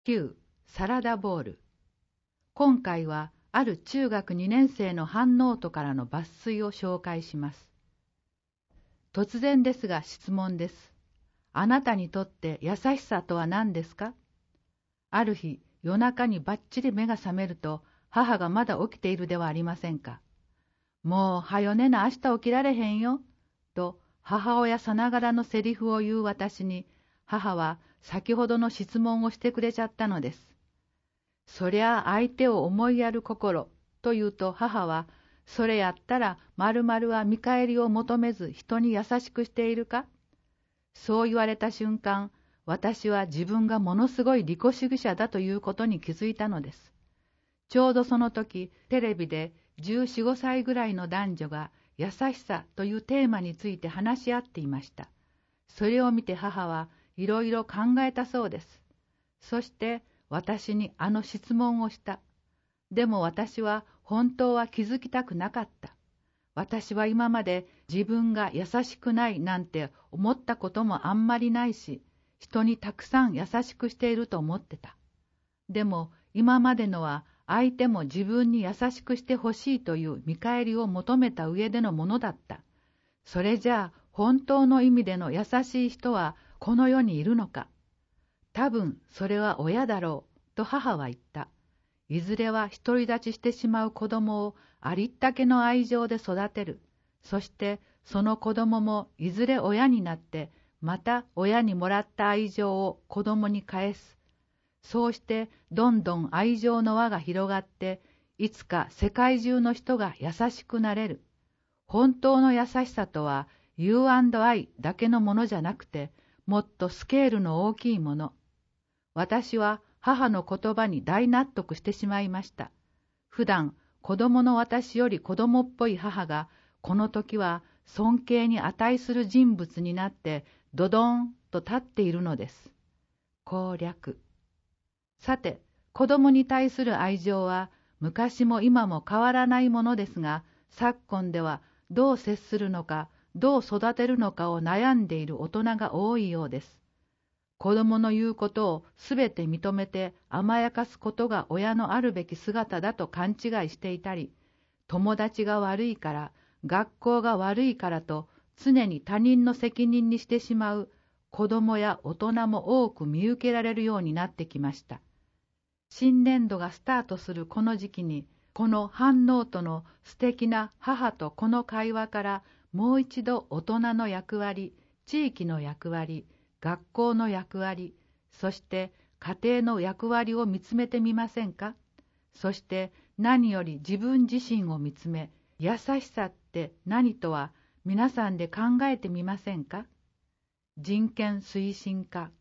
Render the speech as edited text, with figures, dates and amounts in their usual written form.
9. サラダボウル。今回はある中学2年生の反ノートからの抜粋を紹介します。突然ですが質問です。あなたにとって優しさとは何ですか？ある日、夜中にばっちり目が覚めると、母がまだ起きているではありませんか。もうはよ寝な、明日起きられへんよ。と母親さながらのセリフを言う私に、母は先ほどの質問をしてくれちゃったのです。そりゃ相手を思いやる心と言うと、母は、それやったら〇〇は見返りを求めず人に優しくしているか？そう言われた瞬間、私は自分がものすごい利己主義者だということに気づいたのです。ちょうどその時、テレビで14、15歳ぐらいの男女が優しさというテーマについて話し合っていました。それを見て母はいろいろ考えたそうです。そして私にあの質問をした。でも私は本当は気づきたくなかった。私は今まで自分が優しくないなんて思ったこともあんまりないし、人にたくさん優しくしていると思ってた。でも今までのは相手も自分に優しくしてほしいという見返りを求めた上でのものだった。それじゃあ本当の意味での優しい人はこの世にいるのか。多分それは親だろうと母は言った。いずれは独り立ちしてしまう子供をありったけの愛情で育てる。そしてその子供もいずれ親になってまた親にもらった愛情を子供に返す。そうしてどんどん愛情の輪が広がって、いつか世界中の人が優しくなれる。本当の優しさとは You&I だけのものじゃなくて、もっとスケールの大きいもの。私は母の言葉に大納得してしまいました。普段子供の私より子供っぽい母が、この時は尊敬に値する人物になってドドーンと立っているのです。攻略。さて、子供に対する愛情は昔も今も変わらないものですが、昨今ではどう接するのか、どう育てるのかを悩んでいる大人が多いようです。子供の言うことをすべて認めて甘やかすことが親のあるべき姿だと勘違いしていたり、友達が悪いから、学校が悪いからと常に他人の責任にしてしまう子供や大人も多く見受けられるようになってきました。新年度がスタートするこの時期に、この反ノートの素敵な母と子の会話からもう一度大人の役割、地域の役割、学校の役割、そして家庭の役割を見つめてみませんか？そして何より自分自身を見つめ、優しさって何とは皆さんで考えてみませんか？人権推進家